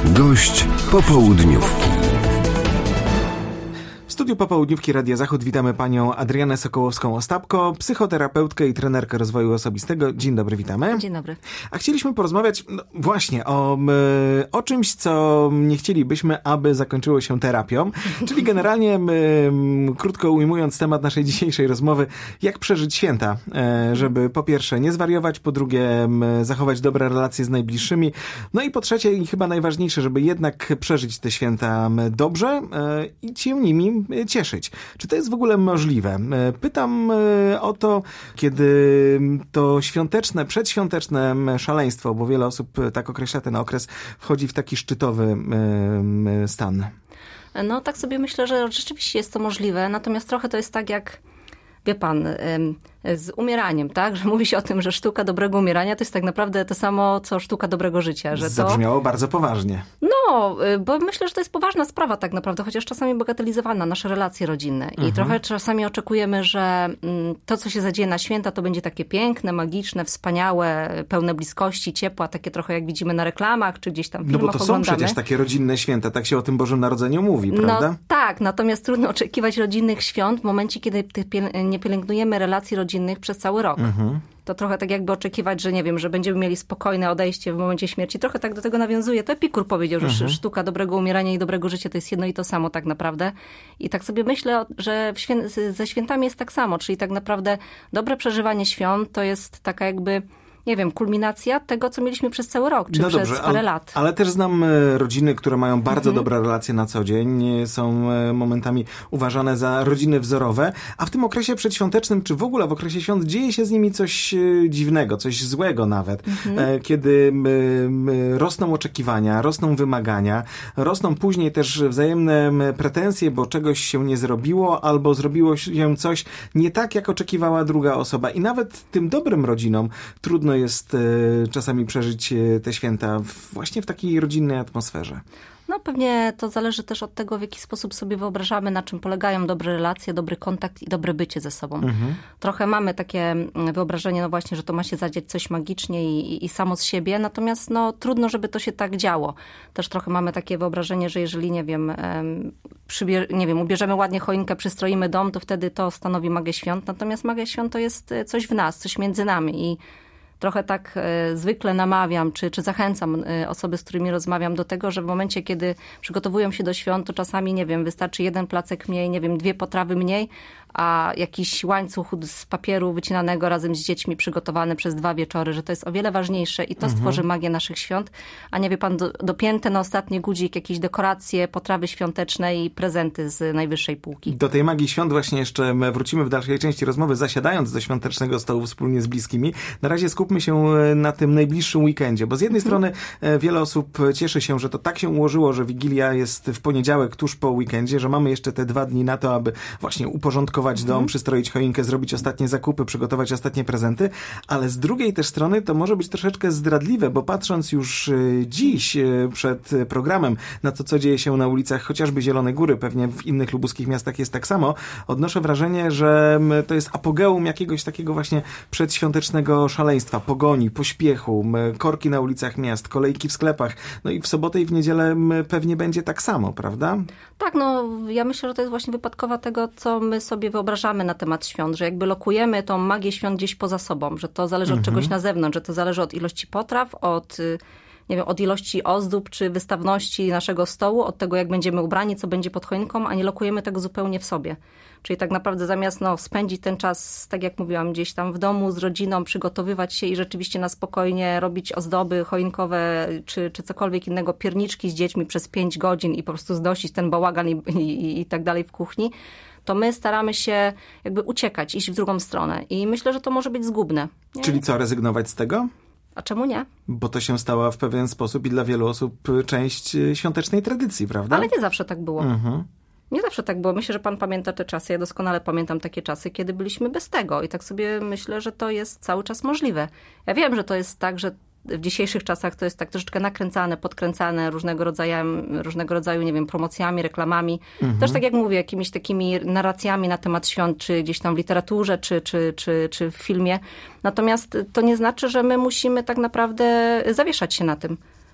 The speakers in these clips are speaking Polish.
Gość popołudniówki. W studiu Popołudniówki Radia Zachód witamy panią Adriannę Sokołowską-Ostapko, psychoterapeutkę i trenerkę rozwoju osobistego. Dzień dobry, witamy. Dzień dobry. A chcieliśmy porozmawiać właśnie o czymś, co nie chcielibyśmy, aby zakończyło się terapią, czyli generalnie, krótko ujmując temat naszej dzisiejszej rozmowy, jak przeżyć święta, żeby po pierwsze nie zwariować, po drugie zachować dobre relacje z najbliższymi, no i po trzecie i chyba najważniejsze, żeby jednak przeżyć te święta dobrze i się nimi cieszyć. Czy to jest w ogóle możliwe? Pytam o to, kiedy to świąteczne, przedświąteczne szaleństwo, bo wiele osób tak określa ten okres, wchodzi w taki szczytowy stan. No tak sobie myślę, że rzeczywiście jest to możliwe, natomiast trochę to jest tak jak, wie pan, z umieraniem, tak? Że mówi się o tym, że sztuka dobrego umierania to jest tak naprawdę to samo, co sztuka dobrego życia. Że Zabrzmiało bardzo poważnie. No, bo myślę, że to jest poważna sprawa tak naprawdę, chociaż czasami bagatelizowana, nasze relacje rodzinne. I trochę czasami oczekujemy, że to, co się zadzieje na święta, to będzie takie piękne, magiczne, wspaniałe, pełne bliskości, ciepła, takie trochę jak widzimy na reklamach, czy gdzieś tam w filmach No bo to oglądamy. są przecież takie rodzinne święta, tak się o tym Bożym Narodzeniu mówi, prawda? No tak, natomiast trudno oczekiwać rodzinnych świąt w momencie, kiedy nie pielęgnujemy relacji rodzinnych przez cały rok. To trochę tak jakby oczekiwać, że nie wiem, że będziemy mieli spokojne odejście w momencie śmierci. Trochę tak do tego nawiązuje. To Epikur powiedział, że sztuka dobrego umierania i dobrego życia to jest jedno i to samo tak naprawdę. I tak sobie myślę, że ze świętami jest tak samo. Czyli tak naprawdę dobre przeżywanie świąt to jest taka jakby, nie wiem, kulminacja tego, co mieliśmy przez cały rok, czy przez parę lat. Ale też znam rodziny, które mają bardzo dobre relacje na co dzień, są momentami uważane za rodziny wzorowe, a w tym okresie przedświątecznym, czy w ogóle w okresie świąt dzieje się z nimi coś dziwnego, coś złego nawet. Kiedy rosną oczekiwania, rosną wymagania, rosną później też wzajemne pretensje, bo czegoś się nie zrobiło, albo zrobiło się coś nie tak, jak oczekiwała druga osoba. I nawet tym dobrym rodzinom trudno jest czasami przeżyć te święta właśnie w takiej rodzinnej atmosferze. No pewnie to zależy też od tego, w jaki sposób sobie wyobrażamy, na czym polegają dobre relacje, dobry kontakt i dobre bycie ze sobą. Trochę mamy takie wyobrażenie, no właśnie, że to ma się zadziać coś magicznie i samo z siebie, natomiast no trudno, żeby to się tak działo. Też trochę mamy takie wyobrażenie, że jeżeli, nie wiem, ubierzemy ładnie choinkę, przystroimy dom, to wtedy to stanowi magię świąt. Natomiast magia świąt to jest coś w nas, coś między nami i trochę tak zwykle namawiam, czy zachęcam osoby, z którymi rozmawiam do tego, że w momencie, kiedy przygotowują się do świąt, to czasami, nie wiem, wystarczy jeden placek mniej, nie wiem, 2 potrawy mniej, a jakiś łańcuch z papieru wycinanego razem z dziećmi przygotowany przez 2 wieczory, że to jest o wiele ważniejsze i to stworzy magię naszych świąt, a nie wie pan, dopięte na ostatni guzik jakieś dekoracje, potrawy świąteczne i prezenty z najwyższej półki. Do tej magii świąt właśnie jeszcze wrócimy w dalszej części rozmowy, zasiadając do świątecznego stołu wspólnie z bliskimi. Na razie skupmy się na tym najbliższym weekendzie, bo z jednej strony wiele osób cieszy się, że to tak się ułożyło, że Wigilia jest w poniedziałek tuż po weekendzie, że mamy jeszcze te 2 dni na to, aby właśnie uporządkować dom, przystroić choinkę, zrobić ostatnie zakupy, przygotować ostatnie prezenty, ale z drugiej też strony to może być troszeczkę zdradliwe, bo patrząc już dziś przed programem na to, co dzieje się na ulicach chociażby Zielonej Góry, pewnie w innych lubuskich miastach jest tak samo, odnoszę wrażenie, że to jest apogeum jakiegoś takiego właśnie przedświątecznego szaleństwa, pogoni, pośpiechu, korki na ulicach miast, kolejki w sklepach, no i w sobotę i w niedzielę pewnie będzie tak samo, prawda? Tak, no ja myślę, że to jest właśnie wypadkowa tego, co my sobie wyobrażamy na temat świąt, że jakby lokujemy tą magię świąt gdzieś poza sobą, że to zależy od czegoś na zewnątrz, że to zależy od ilości potraw, od ilości ozdób czy wystawności naszego stołu, od tego, jak będziemy ubrani, co będzie pod choinką, a nie lokujemy tego zupełnie w sobie. Czyli tak naprawdę zamiast spędzić ten czas, tak jak mówiłam, gdzieś tam w domu z rodziną, przygotowywać się i rzeczywiście na spokojnie robić ozdoby choinkowe czy cokolwiek innego, pierniczki z dziećmi przez 5 godzin i po prostu znosić ten bałagan i tak dalej w kuchni, to my staramy się jakby uciekać, iść w drugą stronę. I myślę, że to może być zgubne. Nie? Czyli co, rezygnować z tego? A czemu nie? Bo to się stała w pewien sposób i dla wielu osób część świątecznej tradycji, prawda? Ale nie zawsze tak było. Nie zawsze tak było. Myślę, że pan pamięta te czasy. Ja doskonale pamiętam takie czasy, kiedy byliśmy bez tego. I tak sobie myślę, że to jest cały czas możliwe. Ja wiem, że to jest tak, że w dzisiejszych czasach to jest tak troszeczkę nakręcane, podkręcane różnego rodzaju, nie wiem, promocjami, reklamami. Też tak jak mówię, jakimiś takimi narracjami na temat świąt, czy gdzieś tam w literaturze, czy w filmie. Natomiast to nie znaczy, że my musimy tak naprawdę zawieszać się na tym.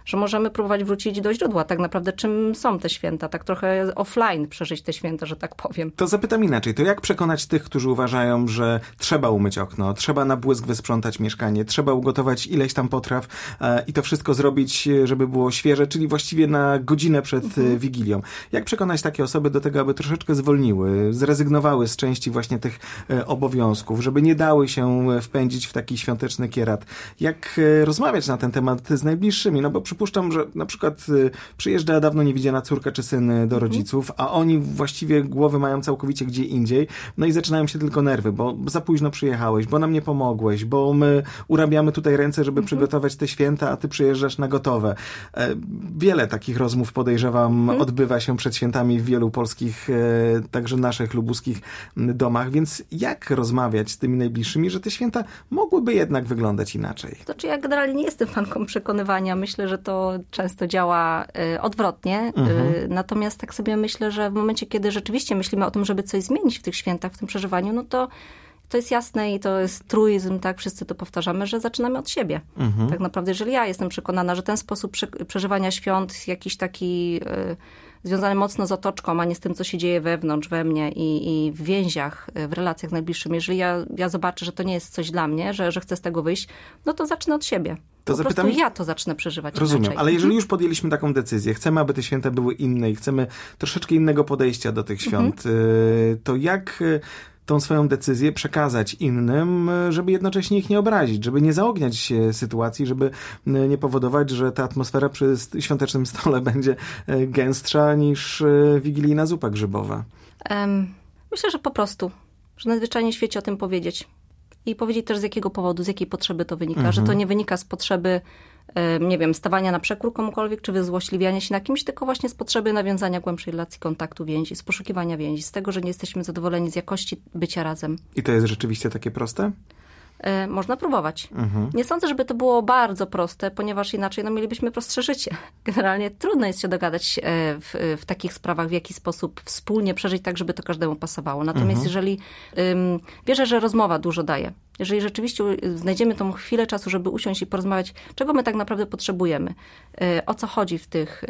że możemy próbować wrócić do źródła. Tak naprawdę czym są te święta? Tak trochę offline przeżyć te święta, że tak powiem. To zapytam inaczej. To jak przekonać tych, którzy uważają, że trzeba umyć okno, trzeba na błysk wysprzątać mieszkanie, trzeba ugotować ileś tam potraw i to wszystko zrobić, żeby było świeże, czyli właściwie na godzinę przed Wigilią. Jak przekonać takie osoby do tego, aby troszeczkę zwolniły, zrezygnowały z części właśnie tych obowiązków, żeby nie dały się wpędzić w taki świąteczny kierat? Jak rozmawiać na ten temat z najbliższymi? No bo przypuszczam, że na przykład przyjeżdża dawno niewidziana córka czy syn do rodziców, a oni właściwie głowy mają całkowicie gdzie indziej, no i zaczynają się tylko nerwy, bo za późno przyjechałeś, bo nam nie pomogłeś, bo my urabiamy tutaj ręce, żeby przygotować te święta, a ty przyjeżdżasz na gotowe. Wiele takich rozmów, podejrzewam, odbywa się przed świętami w wielu polskich, także naszych lubuskich domach, więc jak rozmawiać z tymi najbliższymi, że te święta mogłyby jednak wyglądać inaczej? Znaczy ja generalnie nie jestem fanką przekonywania. Myślę, że to często działa odwrotnie. Natomiast tak sobie myślę, że w momencie, kiedy rzeczywiście myślimy o tym, żeby coś zmienić w tych świętach, w tym przeżywaniu, no to jest jasne i to jest truizm, tak, wszyscy to powtarzamy, że zaczynamy od siebie. Tak naprawdę, jeżeli ja jestem przekonana, że ten sposób przeżywania świąt, jakiś taki związany mocno z otoczką, a nie z tym, co się dzieje wewnątrz, we mnie i w więziach, w relacjach z najbliższymi, jeżeli ja zobaczę, że to nie jest coś dla mnie, że chcę z tego wyjść, no to zacznę od siebie. Po prostu ja to zacznę przeżywać Rozumiem, inaczej. ale jeżeli już podjęliśmy taką decyzję, chcemy, aby te święta były inne i chcemy troszeczkę innego podejścia do tych świąt, to jak tą swoją decyzję przekazać innym, żeby jednocześnie ich nie obrazić, żeby nie zaogniać sytuacji, żeby nie powodować, że ta atmosfera przy świątecznym stole będzie gęstsza niż wigilijna zupa grzybowa? Myślę, że po prostu, że najzwyczajniej w świecie o tym powiedzieć. I powiedzieć też z jakiego powodu, z jakiej potrzeby to wynika. Że to nie wynika z potrzeby, nie wiem, stawania na przekór komukolwiek, czy wyzłośliwiania się na kimś, tylko właśnie z potrzeby nawiązania głębszej relacji, kontaktu, więzi, z poszukiwania więzi, z tego, że nie jesteśmy zadowoleni z jakości bycia razem. I to jest rzeczywiście takie proste? Można próbować. Nie sądzę, żeby to było bardzo proste, ponieważ inaczej mielibyśmy prostsze życie. Generalnie trudno jest się dogadać w takich sprawach, w jaki sposób wspólnie przeżyć tak, żeby to każdemu pasowało. Natomiast jeżeli wierzę, że rozmowa dużo daje. Jeżeli rzeczywiście znajdziemy tą chwilę czasu, żeby usiąść i porozmawiać, czego my tak naprawdę potrzebujemy, o co chodzi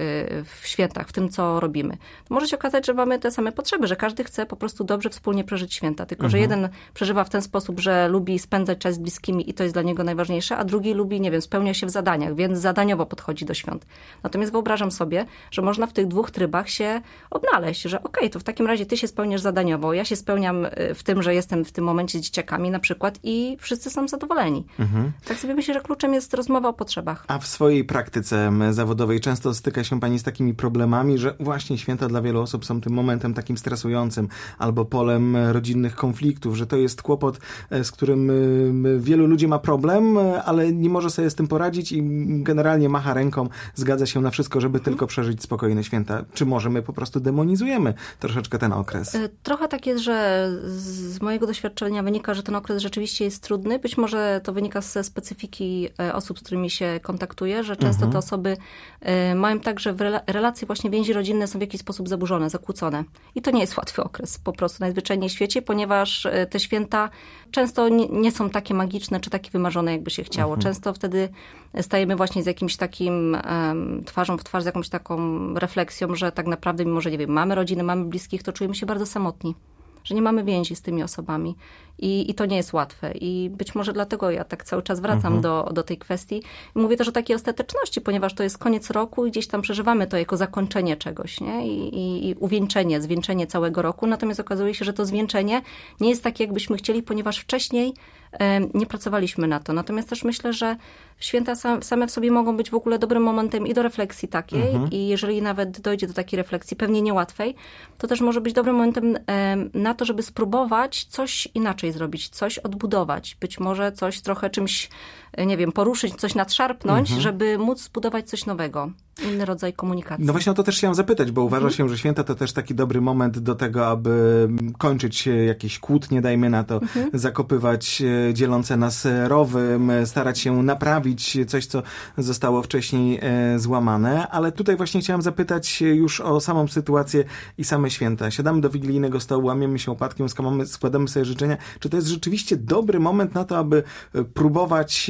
w świętach, w tym, co robimy, to może się okazać, że mamy te same potrzeby, że każdy chce po prostu dobrze wspólnie przeżyć święta. Tylko, że jeden przeżywa w ten sposób, że lubi spędzać czas z bliskimi i to jest dla niego najważniejsze, a drugi lubi, nie wiem, spełnia się w zadaniach, więc zadaniowo podchodzi do świąt. Natomiast wyobrażam sobie, że można w tych dwóch trybach się odnaleźć, że okej, to w takim razie ty się spełniasz zadaniowo, ja się spełniam w tym, że jestem w tym momencie z dzieciakami na przykład i wszyscy są zadowoleni. Tak sobie myślę, że kluczem jest rozmowa o potrzebach. A w swojej praktyce zawodowej często styka się pani z takimi problemami, że właśnie święta dla wielu osób są tym momentem takim stresującym albo polem rodzinnych konfliktów, że to jest kłopot, z którym wielu ludzi ma problem, ale nie może sobie z tym poradzić i generalnie macha ręką, zgadza się na wszystko, żeby tylko przeżyć spokojne święta. Czy może my po prostu demonizujemy troszeczkę ten okres? Trochę tak jest, że z mojego doświadczenia wynika, że ten okres rzeczywiście jest trudny. Być może to wynika ze specyfiki osób, z którymi się kontaktuję, że często te osoby mają tak, że relacje właśnie więzi rodzinne są w jakiś sposób zaburzone, zakłócone. I to nie jest łatwy okres po prostu najzwyczajniej w świecie, ponieważ te święta często nie są takie magiczne, czy takie wymarzone, jakby się chciało. Często wtedy stajemy właśnie z jakimś takim twarzą w twarz, z jakąś taką refleksją, że tak naprawdę, mimo że nie wiem, mamy rodziny, mamy bliskich, to czujemy się bardzo samotni. Że nie mamy więzi z tymi osobami i to nie jest łatwe. I być może dlatego ja tak cały czas wracam do tej kwestii. I mówię też o takiej ostateczności, ponieważ to jest koniec roku i gdzieś tam przeżywamy to jako zakończenie czegoś, nie? I zwieńczenie całego roku. Natomiast okazuje się, że to zwieńczenie nie jest takie, jakbyśmy chcieli, ponieważ wcześniej nie pracowaliśmy na to. Natomiast też myślę, że święta same w sobie mogą być w ogóle dobrym momentem i do refleksji takiej. I jeżeli nawet dojdzie do takiej refleksji, pewnie niełatwej, to też może być dobrym momentem na to, żeby spróbować coś inaczej zrobić, coś odbudować. Być może coś trochę czymś, nie wiem, poruszyć, coś nadszarpnąć, żeby móc zbudować coś nowego. Inny rodzaj komunikacji. No właśnie o to też chciałam zapytać, bo uważa się, że święta to też taki dobry moment do tego, aby kończyć jakieś kłótnie, dajmy na to, zakopywać dzielące nas rowy, starać się naprawić coś, co zostało wcześniej złamane. Ale tutaj właśnie chciałam zapytać już o samą sytuację i same święta. Siadamy do wigilijnego stołu, łamiemy się łopatkiem, składamy sobie życzenia. Czy to jest rzeczywiście dobry moment na to, aby próbować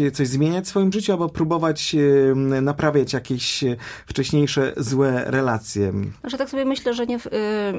coś zmieniać w swoim życiu, albo próbować naprawiać jakieś wcześniejsze złe relacje? Że tak sobie myślę, że nie...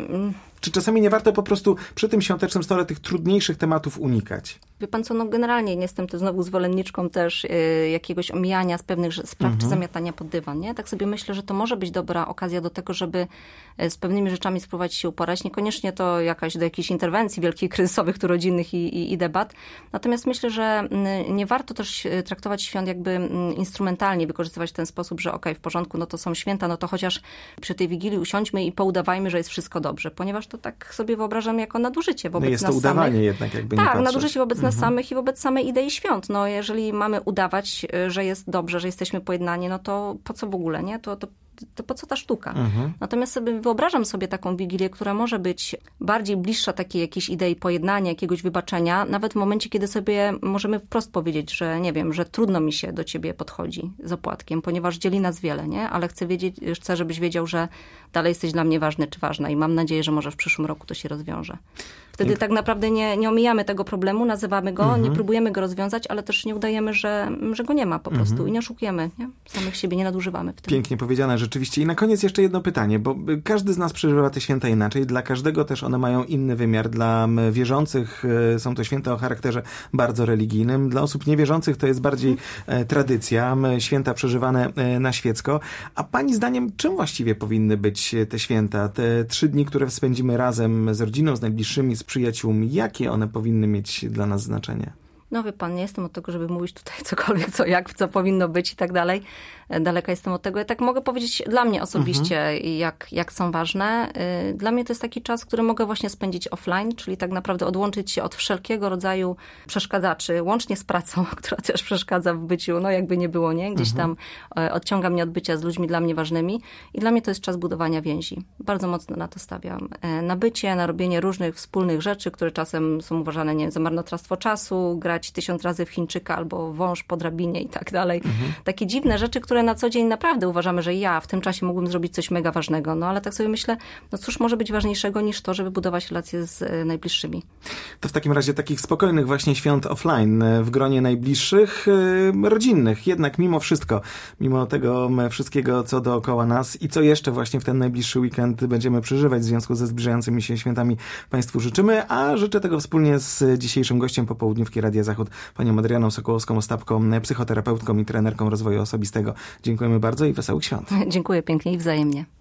Czy czasami nie warto po prostu przy tym świątecznym stole tych trudniejszych tematów unikać? Wie pan co, no generalnie nie jestem też znowu zwolenniczką też jakiegoś omijania z pewnych spraw, czy zamiatania pod dywan, nie? Tak sobie myślę, że to może być dobra okazja do tego, żeby z pewnymi rzeczami spróbować się uporać. Niekoniecznie to do jakiejś interwencji wielkich kryzysowych, tu rodzinnych i debat. Natomiast myślę, że nie warto też traktować świąt jakby instrumentalnie, wykorzystywać w ten sposób, że w porządku, no to są święta, no to chociaż przy tej Wigilii usiądźmy i poudawajmy, że jest wszystko dobrze, ponieważ to tak sobie wyobrażam jako nadużycie wobec nas samych. Jest to udawanie jednak, jakby nie patrzeć. Tak, nadużycie wobec nas samych i wobec samej idei świąt. No jeżeli mamy udawać, że jest dobrze, że jesteśmy pojednani, no to po co w ogóle, nie? To po co ta sztuka? Natomiast wyobrażam sobie taką Wigilię, która może być bardziej bliższa takiej jakiejś idei pojednania, jakiegoś wybaczenia, nawet w momencie, kiedy sobie możemy wprost powiedzieć, że nie wiem, że trudno mi się do ciebie podchodzi z opłatkiem, ponieważ dzieli nas wiele, nie? Ale chcę, żebyś wiedział, że dalej jesteś dla mnie ważny czy ważna i mam nadzieję, że może w przyszłym roku to się rozwiąże. Wtedy tak naprawdę nie omijamy tego problemu, nazywamy go, nie próbujemy go rozwiązać, ale też nie udajemy, że go nie ma po prostu i nie oszukujemy, nie? Samych siebie nie nadużywamy w tym. Pięknie powiedziane rzeczywiście. I na koniec jeszcze jedno pytanie, bo każdy z nas przeżywa te święta inaczej. Dla każdego też one mają inny wymiar. Dla wierzących są to święta o charakterze bardzo religijnym. Dla osób niewierzących to jest bardziej tradycja, święta przeżywane na świecko. A pani zdaniem, czym właściwie powinny być te święta? Te 3 dni, które spędzimy razem z rodziną, z najbliższymi, z przyjaciółmi. Jakie one powinny mieć dla nas znaczenie? No wie pan, nie jestem od tego, żeby mówić tutaj cokolwiek, co powinno być i tak dalej. Daleka jestem od tego. Ja tak mogę powiedzieć dla mnie osobiście, jak są ważne. Dla mnie to jest taki czas, który mogę właśnie spędzić offline, czyli tak naprawdę odłączyć się od wszelkiego rodzaju przeszkadzaczy, łącznie z pracą, która też przeszkadza w byciu, no jakby nie było, nie? Gdzieś tam odciąga mnie od bycia z ludźmi dla mnie ważnymi. I dla mnie to jest czas budowania więzi. Bardzo mocno na to stawiam. Na bycie, na robienie różnych wspólnych rzeczy, które czasem są uważane, nie wiem, za marnotrawstwo czasu, grać 1000 razy w Chińczyka albo wąż po drabinie i tak dalej. Takie dziwne rzeczy, które na co dzień naprawdę uważamy, że ja w tym czasie mógłbym zrobić coś mega ważnego. No ale tak sobie myślę, no cóż może być ważniejszego niż to, żeby budować relacje z najbliższymi. To w takim razie takich spokojnych właśnie świąt offline w gronie najbliższych, rodzinnych. Jednak mimo wszystko, mimo tego wszystkiego, co dookoła nas i co jeszcze właśnie w ten najbliższy weekend będziemy przeżywać w związku ze zbliżającymi się świętami, Państwu życzymy, a życzę tego wspólnie z dzisiejszym gościem popołudniówki Radia Zachód, panią Adrianą Sokołowską-Ostapką, psychoterapeutką i trenerką rozwoju osobistego. Dziękujemy bardzo i wesołych świąt. Dziękuję pięknie i wzajemnie.